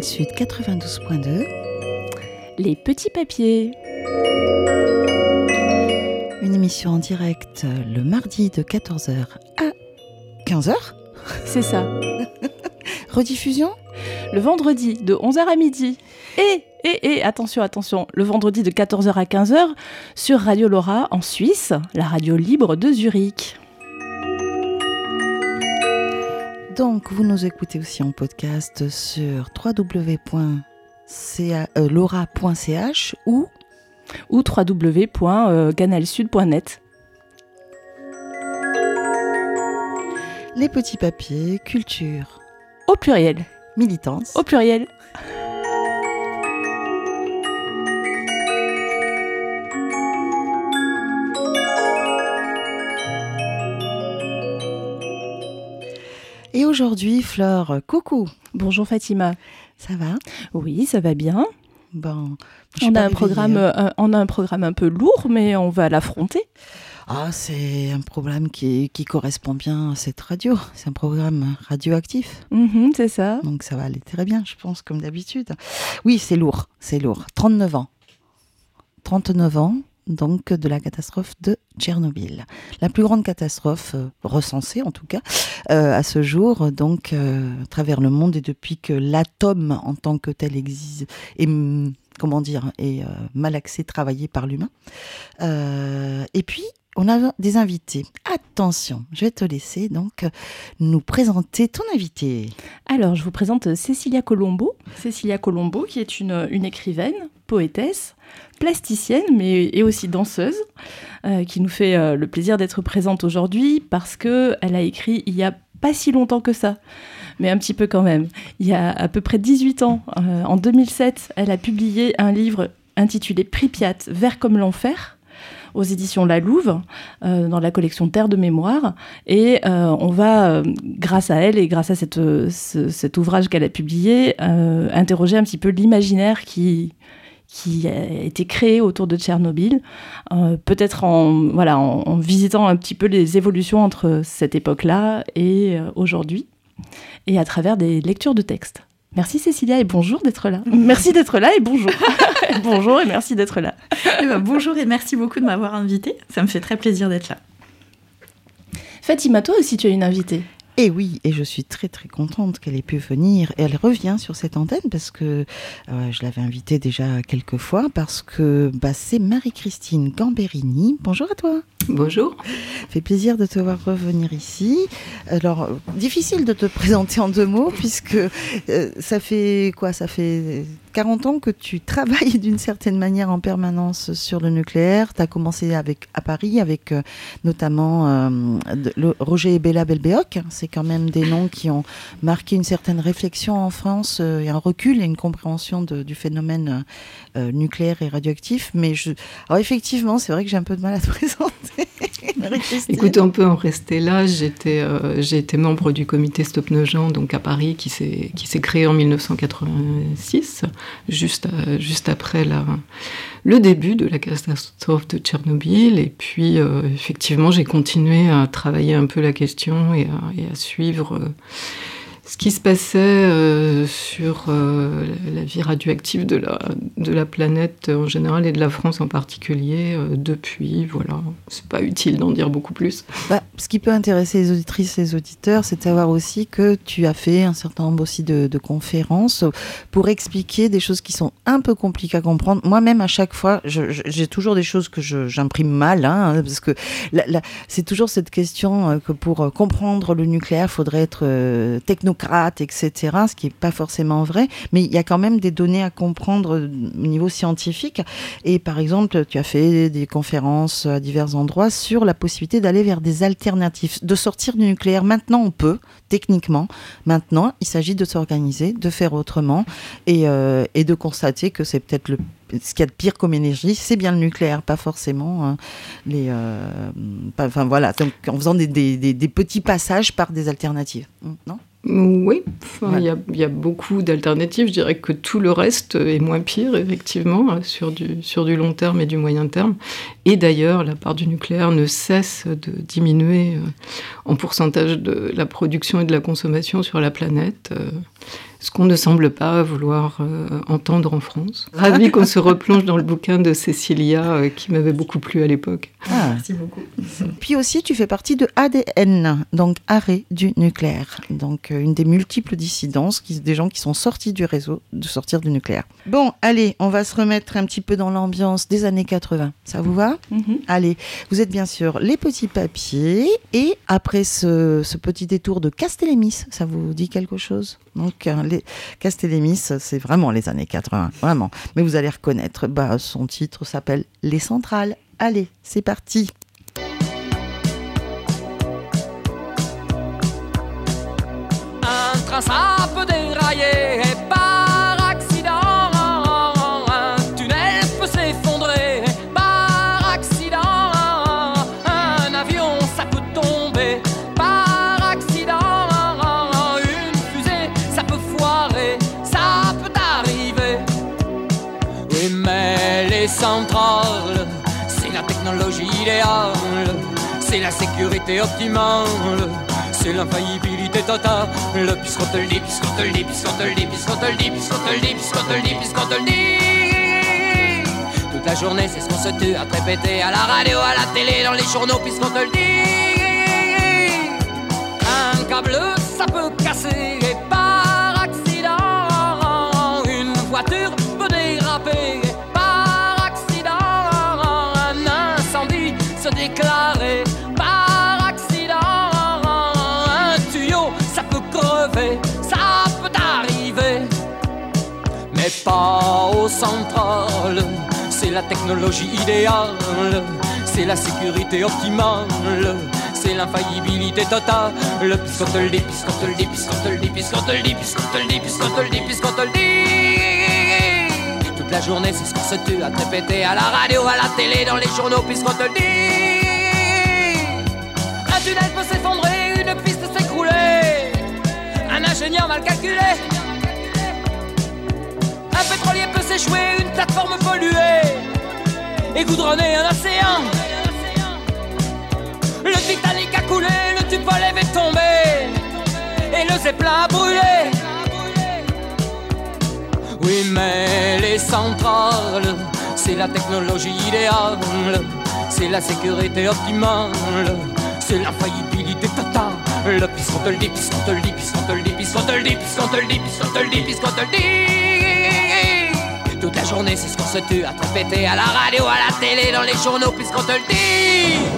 Canal Sud 92.2. Les petits papiers. Une émission en direct le mardi de 14h à 15h. C'est ça. Rediffusion le vendredi de 11h à midi. Et attention, le vendredi de 14h à 15h sur Radio Laura en Suisse, la radio libre de Zurich. Donc, vous nous écoutez aussi en podcast sur www.laura.ch ou www.canalsud.net. Les petits papiers, culture. Au pluriel. Militance. Au pluriel. Et aujourd'hui, Flore, coucou. Bonjour Fatima. Ça va ? Oui, ça va bien. Bon, on a un programme un peu lourd, mais on va l'affronter. Ah, c'est un programme qui correspond bien à cette radio. C'est un programme radioactif. C'est ça. Donc ça va aller très bien, je pense, comme d'habitude. Oui, c'est lourd. 39 ans. Donc de la catastrophe de Tchernobyl. La plus grande catastrophe recensée, en tout cas, à ce jour, donc à travers le monde, et depuis que l'atome en tant que tel existe, est malaxé, travaillé par l'humain. Et puis, on a des invités. Attention, je vais te laisser donc nous présenter ton invité. Alors, je vous présente Cécilia Colombo. Cécilia Colombo, qui est une écrivaine, poétesse, plasticienne, et aussi danseuse, qui nous fait le plaisir d'être présente aujourd'hui parce qu'elle a écrit il n'y a pas si longtemps que ça, mais un petit peu quand même. Il y a à peu près 18 ans, en 2007, elle a publié un livre intitulé Pripyat, vers comme l'enfer, aux éditions La Louve, dans la collection Terre de mémoire. Et on va, grâce à elle et grâce à cet ouvrage qu'elle a publié, interroger un petit peu l'imaginaire qui a été créé autour de Tchernobyl, peut-être en visitant un petit peu les évolutions entre cette époque-là et aujourd'hui, et à travers des lectures de textes. Merci Cécilia et bonjour d'être là. Merci d'être là et bonjour. Bonjour et merci d'être là. Bonjour et merci beaucoup de m'avoir invitée. Ça me fait très plaisir d'être là. Fatima, toi aussi tu as une invitée. Et oui, et je suis très très contente qu'elle ait pu venir. Et elle revient sur cette antenne parce que je l'avais invitée déjà quelques fois parce que c'est Marie-Christine Gamberini. Bonjour à toi. Bonjour. Fait plaisir de te voir revenir ici. Alors, difficile de te présenter en 2 mots puisque ça fait 40 ans que tu travailles d'une certaine manière en permanence sur le nucléaire. Tu as commencé à Paris avec notamment Roger et Béla Belbéoc. C'est quand même des noms qui ont marqué une certaine réflexion en France et un recul et une compréhension du phénomène nucléaire et radioactif. Alors effectivement, c'est vrai que j'ai un peu de mal à te présenter. Écoute, on peut en rester là. J'ai été membre du comité Stop Nogent, donc à Paris, qui s'est créé en 1986, juste après le début de la catastrophe de Tchernobyl. Et puis, effectivement, j'ai continué à travailler un peu la question et à suivre ce qui se passait sur la vie radioactive de la planète en général et de la France en particulier depuis. Voilà, c'est pas utile d'en dire beaucoup plus. Ce qui peut intéresser les auditrices et les auditeurs, c'est de savoir aussi que tu as fait un certain nombre aussi de conférences pour expliquer des choses qui sont un peu compliquées à comprendre. Moi-même, à chaque fois, j'ai toujours des choses que j'imprime mal, parce que c'est toujours cette question que pour comprendre le nucléaire, il faudrait être technocrate, etc., ce qui n'est pas forcément vrai, mais il y a quand même des données à comprendre au niveau scientifique. Et par exemple, tu as fait des conférences à divers endroits sur la possibilité d'aller vers des alternatives, de sortir du nucléaire. Maintenant, on peut, techniquement. Maintenant, il s'agit de s'organiser, de faire autrement et de constater que c'est peut-être ce qu'il y a de pire comme énergie, c'est bien le nucléaire, pas forcément voilà, donc en faisant des petits passages par des alternatives, non ? Oui, il y a beaucoup d'alternatives. Je dirais que tout le reste est moins pire, effectivement, sur du long terme et du moyen terme. Et d'ailleurs, la part du nucléaire ne cesse de diminuer en pourcentage de la production et de la consommation sur la planète. Ce qu'on ne semble pas vouloir entendre en France. Ravi qu'on se replonge dans le bouquin de Cécilia qui m'avait beaucoup plu à l'époque. Merci beaucoup. Puis aussi, tu fais partie de ADN, donc Arrêt du nucléaire. Donc une des multiples dissidences, des gens qui sont sortis du réseau, de sortir du nucléaire. Bon, allez, on va se remettre un petit peu dans l'ambiance des années 80. Ça vous va ? Allez, vous êtes bien sûr les petits papiers. Et après ce petit détour de Castellémis, ça vous dit quelque chose ? Donc, les Castellémis, c'est vraiment les années 80, vraiment. Mais vous allez reconnaître, son titre s'appelle Les Centrales. Allez, c'est parti. Un train, ça peut dérailler par accident. Un tunnel peut s'effondrer par accident. Un avion, ça peut tomber par accident. Une fusée, ça peut foirer, ça peut arriver. Oui, mais les centrales, c'est la technologie idéale, c'est la sécurité optimale, c'est l'infaillibilité totale. Le puisqu'on te le dit, puisqu'on te le dit, puisqu'on te le dit, puisqu'on te le dit, puisqu'on te le dit, puisqu'on te le dit, puisqu'on te le dit. Toute la journée, c'est ce qu'on se tue à te répéter à la radio, à la télé, dans les journaux, puisqu'on te le dit. Un câble, ça peut casser et par accident. Une voiture peut déraper par accident. Un incendie se déclarer par accident. Un tuyau, ça peut crever, ça peut arriver. Mais pas aux centrales, c'est la technologie idéale, c'est la sécurité optimale, c'est l'infaillibilité totale. Puisqu'on te le dit, puisqu'on te le dit, puisqu'on te le dit, puisqu'on te le dit, puisqu'on te le dit, puisqu'on te le dit, puisqu'on te le dit. Toute la journée, c'est ce qu'on se tue à te répéter à la radio, à la télé, dans les journaux, puisqu'on te le dit. Un tunnel peut s'effondrer, une piste s'écrouler, un ingénieur mal calculé. Un pétrolier peut s'échouer, une plateforme polluée et goudronner un océan. Le Titanic a coulé, le Tupolev est tombé et le Zeppelin a brûlé. Oui, mais les centrales, c'est la technologie idéale, c'est la sécurité optimale, c'est l'infaillibilité totale. Puisqu'on te le dit, puisqu'on te le dit, puisqu'on te le dit, puisqu'on te le dit, puisqu'on te le dit, puisqu'on te le dit, puisqu'on te le dit. Toute la journée, c'est ce qu'on se tue à te répéter à la radio, à la télé, dans les journaux, puisqu'on te le dit.